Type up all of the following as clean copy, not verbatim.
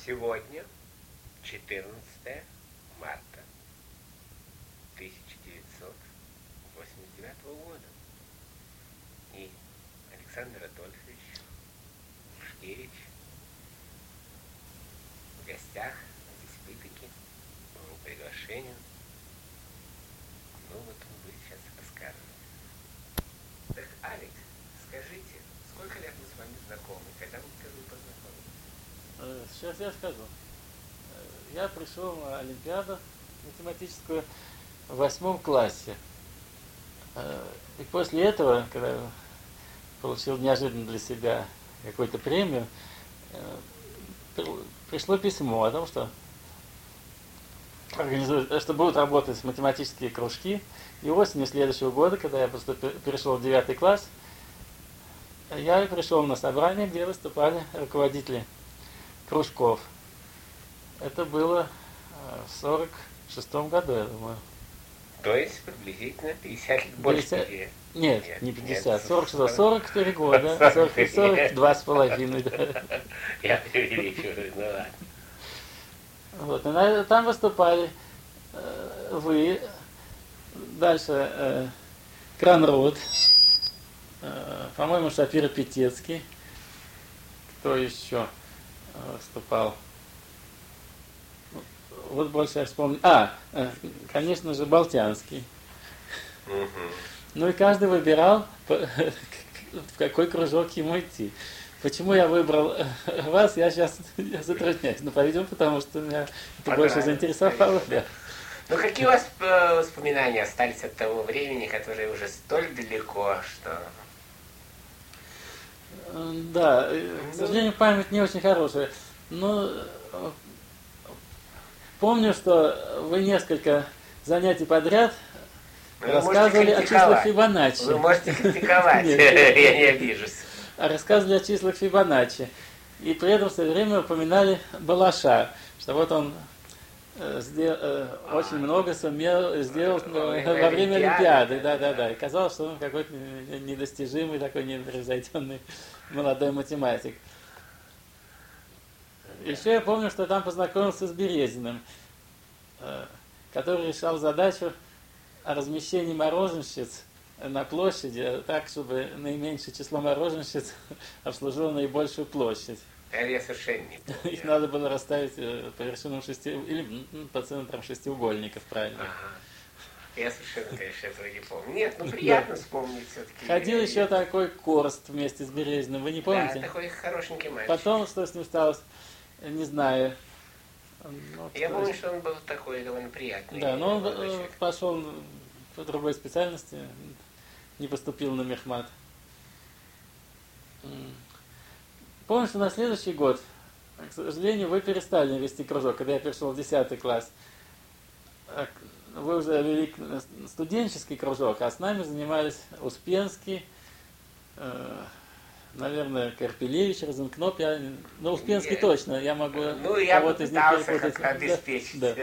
Сегодня 14 марта 1989 года. И Александр Адольфович Пушкевич в гостях здесь в Итаке, по моему приглашению. Ну вот он будет сейчас рассказывать. Так, Алекс, скажите, сколько лет мы с вами знакомы? Когда мы впервые познакомились? Сейчас я скажу. Я пришел на Олимпиаду математическую в 8 классе. И после этого, когда я получил неожиданно для себя какую-то премию, пришло письмо о том, что будут работать математические кружки. И осенью следующего года, когда я перешел в 9 класс, я пришел на собрание, где выступали руководители кружков. Это было в 46-м году, я думаю. То есть приблизительно 50 лет больше 50... тебе. Нет, не 50, 44 года, 42 с половиной. Я преувеличиваю, ну ладно. Вот, и там выступали вы, дальше Кранрод, по-моему, Шапира Петецкий. Кто еще выступал? Вот больше я вспомню. Конечно же, Болтянский. Ну и каждый выбирал, в какой кружок ему идти. Почему я выбрал вас, я сейчас затрудняюсь. Но, по-видимому, потому что меня это больше заинтересовало. Да. Ну, какие у вас воспоминания остались от того времени, которое уже столь далеко, что... Да, к сожалению, память не очень хорошая. Но помню, что вы несколько занятий подряд рассказывали о числах Фибоначчи. Вы можете критиковать, я не обижусь. Рассказывали о числах Фибоначчи. И при этом все время упоминали Балаша, что вот он очень много сумел сделать во время Олимпиады. Да. И казалось, что он какой-то недостижимый, такой непревзойденный молодой математик. Еще я помню, что там познакомился с Березиным, который решал задачу о размещении мороженщиц на площади, так, чтобы наименьшее число мороженщиц обслужило наибольшую площадь. Я совершенно не помню. Их надо было расставить по вершинам или по центрам шестиугольников, правильно. Ага. Я совершенно, конечно, этого не помню. Нет, ну приятно вспомнить все-таки. Ходил еще такой Корст вместе с Березиным, вы не помните? Да, такой хорошенький мальчик. Потом, что с ним стало, не знаю. Я помню, что он был такой довольно приятный. Да, но он пошел по другой специальности, не поступил на мехмат. Помню, что на следующий год, к сожалению, вы перестали вести кружок, когда я пришел в 10 класс. Вы уже вели студенческий кружок, а с нами занимались Успенский, наверное, Карпелевич, Розенкноп. Успенский точно, я могу кого-то из них перепутать. Обеспечить. Да.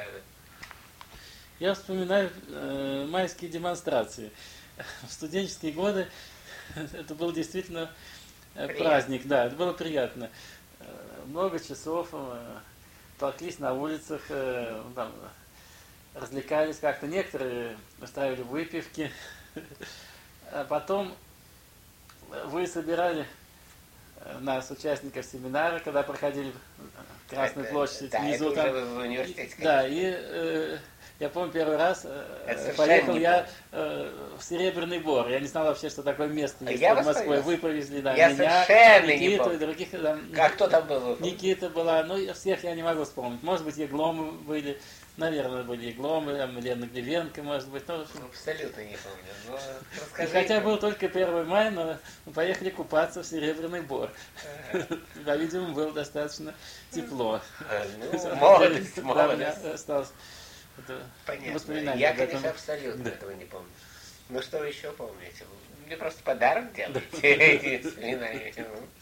Я вспоминаю майские демонстрации. В студенческие годы это был действительно праздник, да, это было приятно. Много часов толклись на улицах, там, развлекались как-то. Некоторые устраивали выпивки. А потом вы собирали нас, участников семинара, когда проходили Красную площадь внизу. Это уже в университете, конечно. Да, и я помню, первый раз поехал я в Серебряный Бор. Я не знал вообще, что такое место есть под Москвой. Вы повезли, да, я меня, Никиту и других. Как кто там был? Никита была, всех я не могу вспомнить. Может быть, Егломы были, наверное, были Егломы, Лена Гливенко, может быть. Абсолютно не помню. И хотя был только 1 мая, но мы поехали купаться в Серебряный Бор. По-видимому, было достаточно тепло. Молодость. Осталось. Понятно. Я, конечно, абсолютно этого не помню. Ну что вы еще помните? Мне просто подарок делаете эти воспоминания.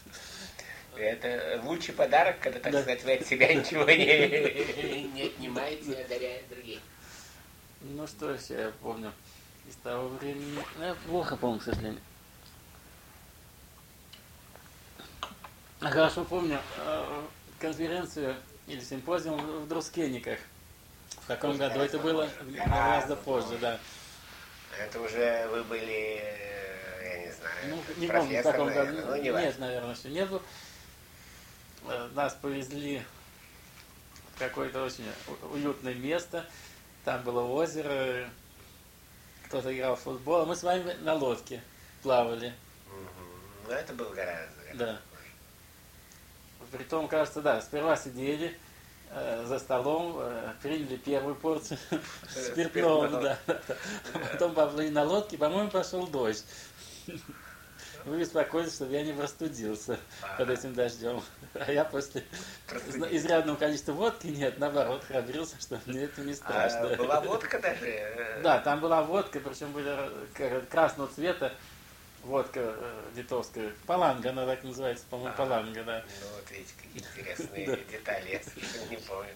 Это лучший подарок, когда, так сказать, вы от себя ничего не отнимаете и одаряете других. Ну что еще я помню из того времени? Я плохо помню, к сожалению. Хорошо помню, конференцию или симпозиум в Друскениках. В каком Уже году это гораздо было? позже. Гораздо позже, да. Это уже вы были, я не знаю, Ну, не помню, в профессор, каком году. наверное, ну не важно. Нет, наверное, еще не был. Нас повезли в какое-то очень уютное место. Там было озеро, кто-то играл в футбол, а мы с вами на лодке плавали. Ну это было гораздо. Да. Притом, кажется, да, сперва сидели за столом, приняли первую порцию спиртного, да. А потом поплыли на лодке, по-моему, пошел дождь. Вы беспокоились, чтобы я не простудился под этим дождем. А я после изрядного количества водки, нет, наоборот, храбрился, что мне это не страшно. А была водка даже? Да, там была водка, причем были красного цвета. Водка литовская. Паланга, она так называется, по-моему, паланга, да. Ну вот видите, какие интересные детали, я совершенно не помню.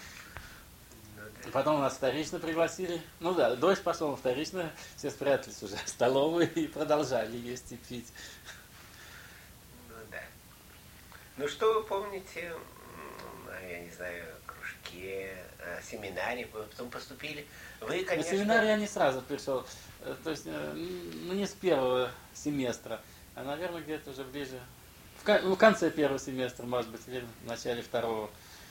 Потом нас вторично пригласили. Ну да, дождь пошел, вторично все спрятались уже в столовой и продолжали есть и пить. Ну да. Ну что вы помните, я не знаю, кружке, семинаре, вы потом поступили? Вы, конечно... На семинар я не сразу пришел, то есть, ну не с первого семестра, а, наверное, где-то уже ближе, в конце первого семестра, может быть, или в начале второго.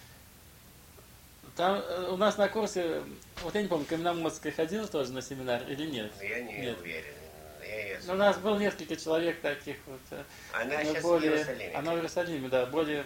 Там у нас на курсе, вот я не помню, Каменноморская ходила тоже на семинар или нет? Я не уверен. У нас было несколько человек таких вот. Она сейчас более, в Иерусалиме. Она в Иерусалиме, да, более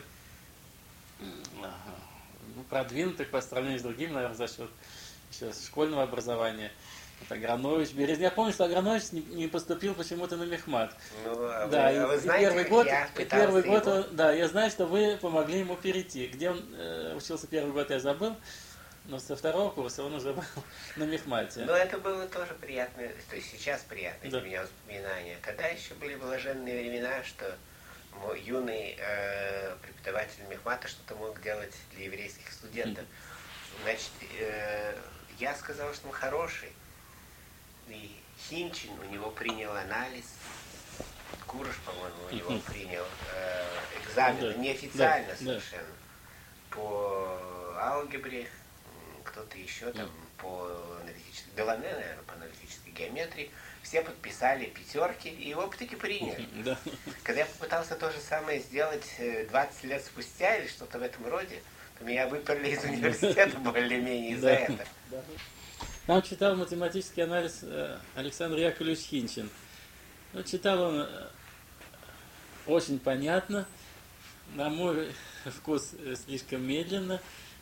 продвинутых по сравнению с другими, наверное, за счет еще школьного образования. Вот Агранович, Березин. Я помню, что Агранович не поступил почему-то на мехмат. Ну, а да, вы знаете, первый год, да, я знаю, что вы помогли ему перейти. Где он учился первый год, я забыл. Но со второго курса он уже был на мехмате. Но это было тоже приятное, то есть сейчас приятное для меня воспоминание. Когда еще были блаженные времена, что юный преподаватель мехмата что-то мог делать для еврейских студентов. Значит, я сказал, что он хороший. И Хинчин у него принял анализ, Курыш, по-моему, у него принял экзамен, неофициально совершенно, по алгебре, кто-то еще там по аналитической, Делане, наверное, по аналитической геометрии. Все подписали пятерки, и его таки приняли. Когда я попытался то же самое сделать 20 лет спустя или что-то в этом роде, то меня выперли из университета более-менее из-за этого. Нам читал математический анализ Александр Яковлевич Хинчин. Ну, читал он очень понятно, на мой вкус слишком медленно,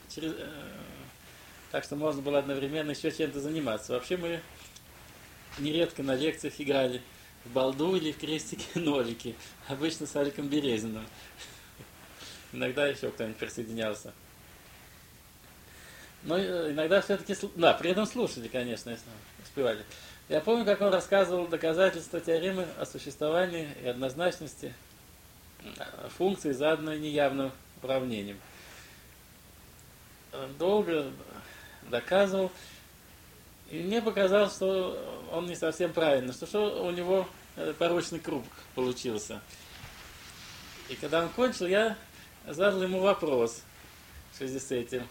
так что можно было одновременно еще чем-то заниматься. Вообще мы нередко на лекциях играли в балду или в крестики-нолики, обычно с Аликом Березиным. Иногда еще кто-нибудь присоединялся. Но иногда все-таки, да, при этом слушали, конечно, если успевали. Я помню, как он рассказывал доказательства теоремы о существовании и однозначности функции, заданной неявным уравнением. Долго доказывал, и мне показалось, что он не совсем правильно, что у него порочный круг получился. И когда он кончил, я задал ему вопрос в связи с этим.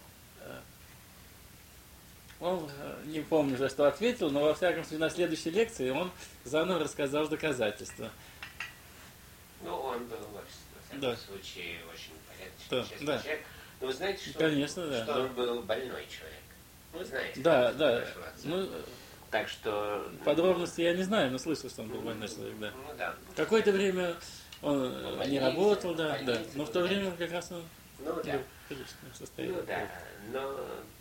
Он, не помню, за что ответил, но во всяком случае на следующей лекции он заново рассказал доказательства. Ну, он был, во всяком случае, очень порядочный, честный человек. Но вы знаете, что, конечно, что он был больной человек? Вы знаете. Да. Ну, так что... Подробности я не знаю, но слышал, что он был больной человек, да. Ну да. Какое-то время он не работал, да. Но в то время как раз он был в приличном состоянии. Ну да, но...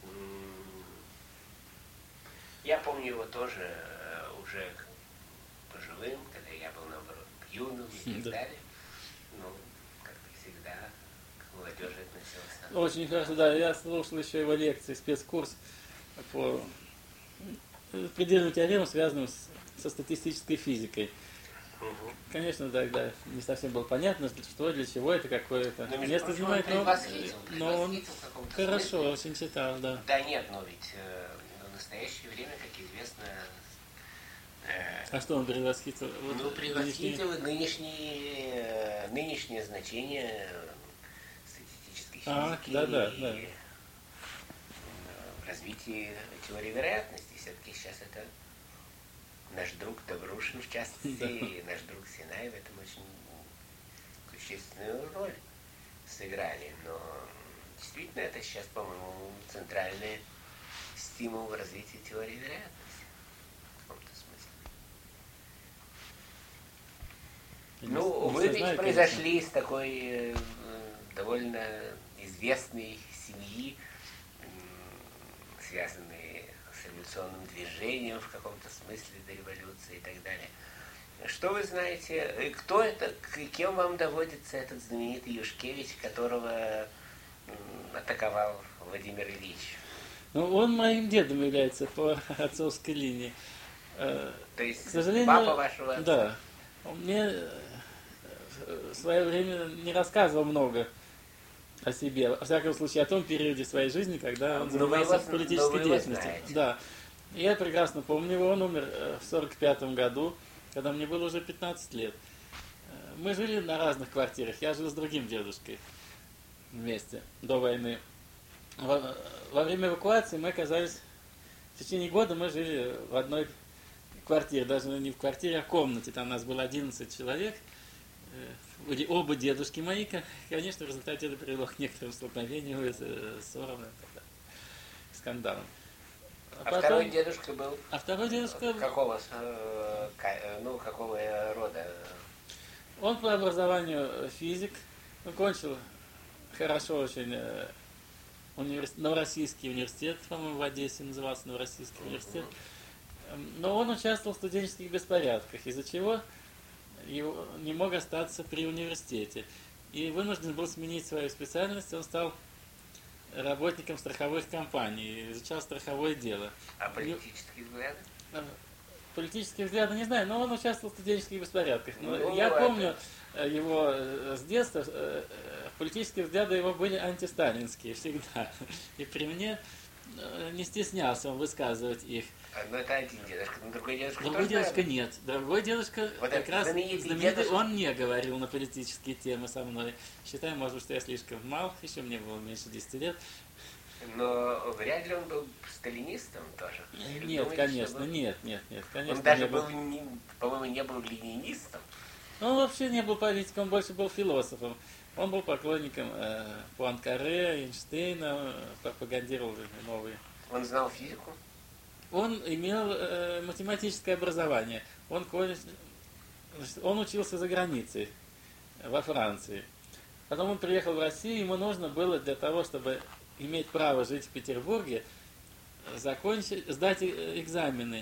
Я помню его тоже уже пожилым, когда я был, наоборот, юным и так далее. Ну, как-то всегда к молодежи относился. Очень хорошо, да. Я слушал еще его лекции, спецкурс по предельным теоремам, связанным со статистической физикой. Конечно, тогда не совсем было понятно, что, для чего это, какое это место занимает, но он хорошо очень читал, да. Да нет, но ведь в настоящее время, как известно... А что он превосхитил? Ну, превосхитил нынешнее значение физики да. и в развитии теории вероятности. Все-таки сейчас это наш друг Добрушин, в частности, и наш друг Синай в этом очень существенную роль сыграли. Но действительно это сейчас, по-моему, центральный стимул в развитии теории вероятности. В каком-то смысле. Ну, вы ведь произошли из такой довольно известной семьи, связанной с революционным движением в каком-то смысле до революции и так далее. Что вы знаете, кто это, кем вам доводится этот знаменитый Юшкевич, которого атаковал Владимир Ильич? Ну, он моим дедом является по отцовской линии. То есть, к сожалению, папа вашего отца? Да. Он мне в свое время не рассказывал много о себе. Во всяком случае, о том периоде своей жизни, когда он занимался политической деятельностью. Да. Я прекрасно помню его. Он умер в 1945 году, когда мне было уже 15 лет. Мы жили на разных квартирах. Я жил с другим дедушкой вместе до войны. Во время эвакуации мы оказались... В течение года мы жили в одной квартире. Даже не в квартире, а в комнате. Там нас было 11 человек. Оба дедушки мои, конечно, в результате это привело к некоторым столкновениям, ссорам, скандалам. Потом, второй дедушка был? А второй дедушка... Какого рода? Он по образованию физик, кончил хорошо очень Новороссийский университет, по-моему, в Одессе назывался Новороссийский университет. Но он участвовал в студенческих беспорядках, из-за чего не мог остаться при университете. И вынужден был сменить свою специальность. Он стал работником страховых компаний, изучал страховое дело. А политические взгляды? Политические взгляды не знаю, но он участвовал в студенческих беспорядках. Я помню его с детства. Политические взгляды его были антисталинские всегда. И при мне не стеснялся он высказывать их. Но это один дедушка, но другой дедушка Другой дедушка нет. Другой дедушка вот как раз знаменитый, он не говорил на политические темы со мной. Считаю, может быть, что я слишком мал, еще мне было меньше 10 лет. Но вряд ли он был сталинистом тоже. Нет, думаете, конечно, нет, конечно. Он даже был, по-моему, не был ленинистом. Он вообще не был политиком, он больше был философом. Он был поклонником Пуанкаре, Эйнштейна, пропагандировал новые. Он знал физику? Он имел математическое образование. Он учился за границей, во Франции. Потом он приехал в Россию, ему нужно было для того, чтобы иметь право жить в Петербурге, сдать экзамены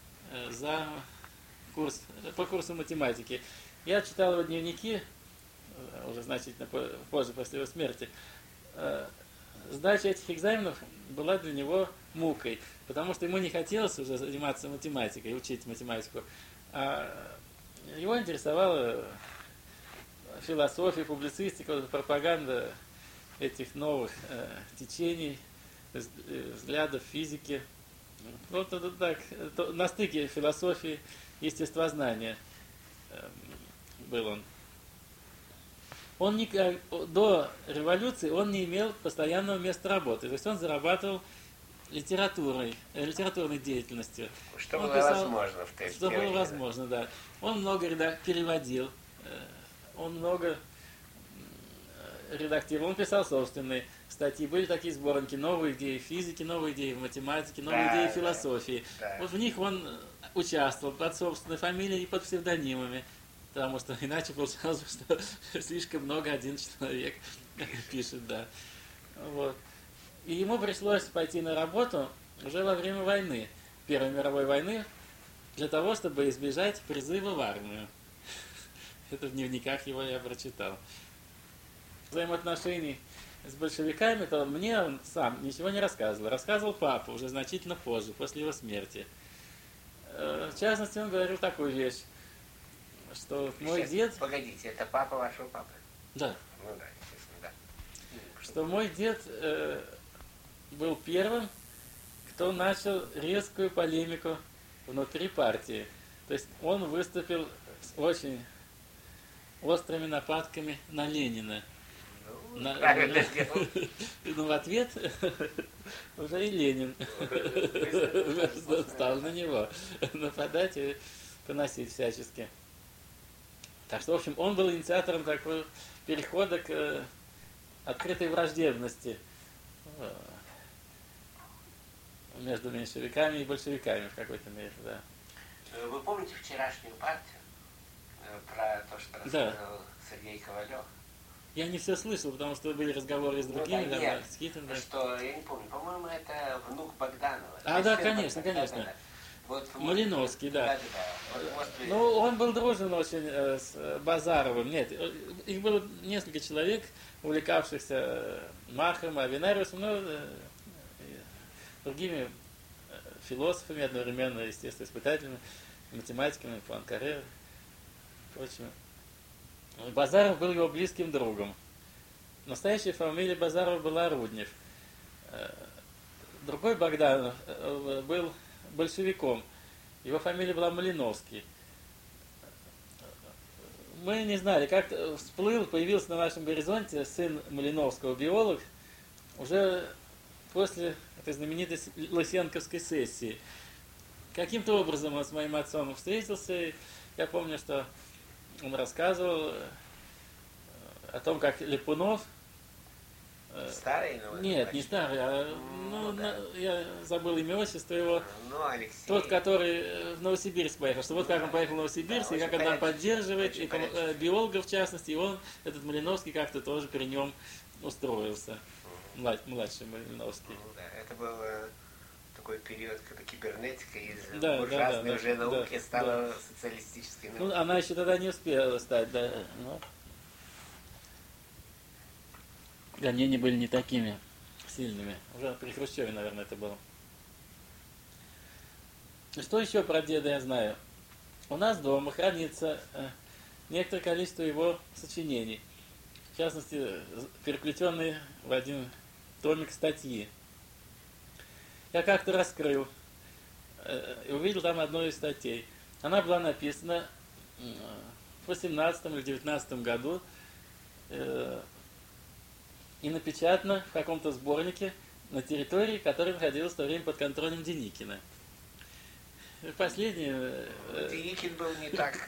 по курсу математики. Я читал его дневники, уже значительно позже, после его смерти. Сдача этих экзаменов была для него мукой, потому что ему не хотелось уже заниматься математикой, учить математику. А его интересовала философия, публицистика, пропаганда этих новых течений, взглядов физики. Вот это так, на стыке философии и естествознания был он. До революции он не имел постоянного места работы. То есть он зарабатывал литературной деятельностью. Что было возможно в той Что было возможно, да. Он много переводил, он много редактировал, он писал собственные статьи. Были такие сборники: новые идеи физики, новые идеи в математике, новые идеи философии. Да. Вот в них он участвовал под собственной фамилией и под псевдонимами. Потому что иначе получалось, что слишком много один человек пишет, да. Вот. И ему пришлось пойти на работу уже во время войны, Первой мировой войны, для того, чтобы избежать призыва в армию. Это в дневниках его я прочитал. Взаимоотношений с большевиками, то мне он сам ничего не рассказывал. Рассказывал папа уже значительно позже, после его смерти. В частности, он говорил такую вещь, что мой дед... Погодите, это папа вашего папы? Да. Ну да, естественно, да. Что мой дед был первым, кто начал резкую полемику внутри партии. То есть он выступил с очень острыми нападками на Ленина. Ну, правильно сделал. Ну, в ответ уже и Ленин стал на него нападать и поносить всячески. Так что, в общем, он был инициатором такого перехода к открытой враждебности между меньшевиками и большевиками в какой-то мере, да. Вы помните вчерашнюю партию про то, что рассказывал Сергей Ковалев? Я не все слышал, потому что были разговоры с другими, да, нет, с Хитом, да. что, я не помню, по-моему, это внук Богданова. Да, конечно, конечно. Да. Вот, Малиновский, да. Вот, ну, он был дружен очень с Базаровым. Нет, их было несколько человек, увлекавшихся Махом, Авенариусом, но другими философами, одновременно, естественно, испытателями, математиками, Пуанкаре и прочими. Базаров был его близким другом. Настоящая фамилия Базарова была Руднев. Другой Богданов был большевиком. Его фамилия была Малиновский. Мы не знали, как всплыл, появился на нашем горизонте сын Малиновского, биолог, уже после этой знаменитой Лысенковской сессии. Каким-то образом он с моим отцом встретился. Я помню, что он рассказывал о том, как Липунов... Старый? Нет, не старый, я забыл имя, отчество его. Алексей. Тот, который в Новосибирск поехал. Что вот как он поехал в Новосибирск, и как он там поддерживает, и биологов в частности, и он, этот Малиновский, как-то тоже при нем устроился. Младший Малиновский. Это был такой период, когда кибернетика из буржуазной уже науки стала социалистической наукой. Ну, она еще тогда не успела стать, да. Но гонения были не такими сильными. Уже при Хрущеве, наверное, это было. Что еще про деда я знаю? У нас дома хранится некоторое количество его сочинений. В частности, переплетенные в один томик статьи. Я как-то раскрыл и увидел там одну из статей. Она была написана в 18 или 19 году и напечатана в каком-то сборнике на территории, которая находилась в то время под контролем Деникина. Последнее... Деникин был не так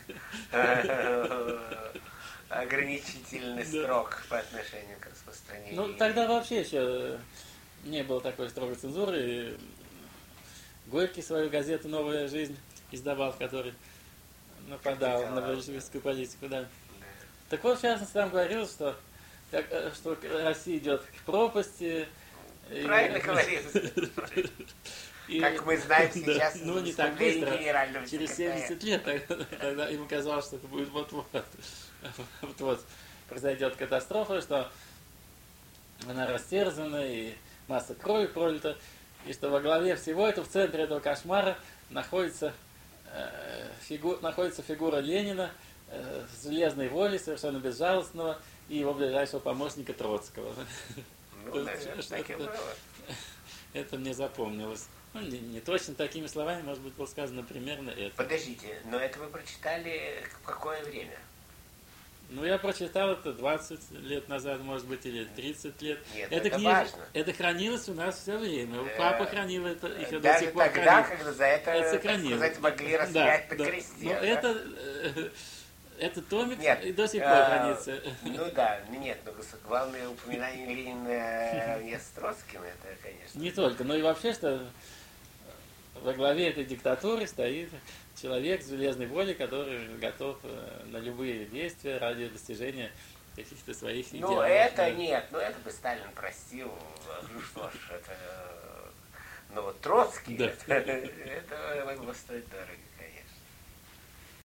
ограничительный строг по отношению к распространению. Ну, тогда вообще еще не было такой строгой цензуры. И Горький свою газету «Новая жизнь» издавал, в которой нападал на большевистскую политику. Да. Так вот, в частности, там говорилось, что Россия идет к пропасти. Правильно говорилось. Как мы знаем сейчас, ну, не так быстро, через 70 лет, тогда им казалось, что это будет вот-вот произойдет катастрофа, что она растерзана, и масса крови пролита, и что во главе всего этого, в центре этого кошмара, находится фигура Ленина с железной волей, совершенно безжалостного, и его ближайшего помощника Троцкого. Ну, наверное, так и было. Это мне запомнилось. Ну, не точно такими словами, может быть, было сказано примерно это. Подождите, но это вы прочитали в какое время? Ну, я прочитал это 20 лет назад, может быть, или 30 лет. Нет, эта это книга, важно. Это хранилось у нас все время. Папа хранил это, еще даже до сих пор тогда, хранит. когда за это, так сказать, могли распять на кресте. Но этот томик нет, до сих пор хранится. Ну да, нет, но главное упоминание Ленина не с Троцким, это, конечно. Не только, но и вообще, что во главе этой диктатуры стоит человек с железной волей, который готов на любые действия ради достижения каких-то своих идеалов. Ну это нет, это бы Сталин простил. Ну что ж, это... Ну вот Троцкий, это могло стоить дорого, конечно.